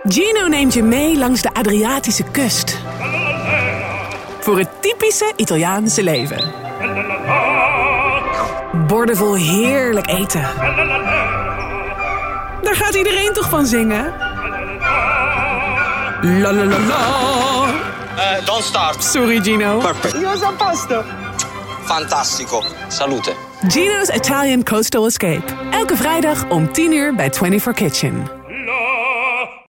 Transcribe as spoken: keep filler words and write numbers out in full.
Gino neemt je mee langs de Adriatische kust. Voor het typische Italiaanse leven. Borden vol heerlijk eten. Daar gaat iedereen toch van zingen? La la la la. Uh, don't start. Sorry, Gino. Perfect. Io sono a posto. Fantastico. Salute. Gino's Italian Coastal Escape. Elke vrijdag om tien uur bij twenty-four Kitchen.